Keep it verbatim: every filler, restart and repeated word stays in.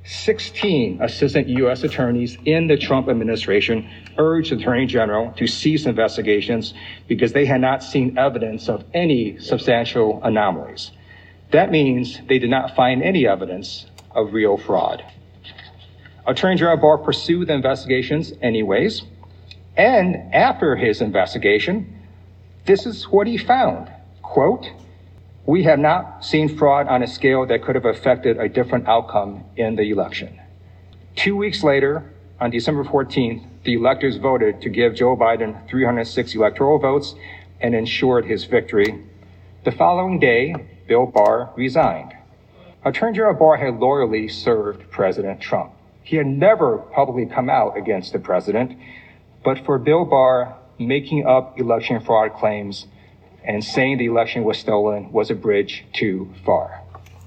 sixteen assistant U S attorneys in the Trump administration urged the Attorney General to cease investigations because they had not seen evidence of any substantial anomalies. That means they did not find any evidence of real fraud. Attorney General Barr pursued the investigations anyways, and after his investigation, this is what he found. Quote, "We have not seen fraud on a scale that could have affected a different outcome in the election." Two weeks later, on December fourteenth, the electors voted to give Joe Biden three hundred six electoral votes and ensured his victory. The following day, Bill Barr resigned. Attorney General Barr had loyally served President Trump. He had never publicly come out against the president, but for Bill Barr, making up election fraud claims and saying the election was stolen was a bridge too far.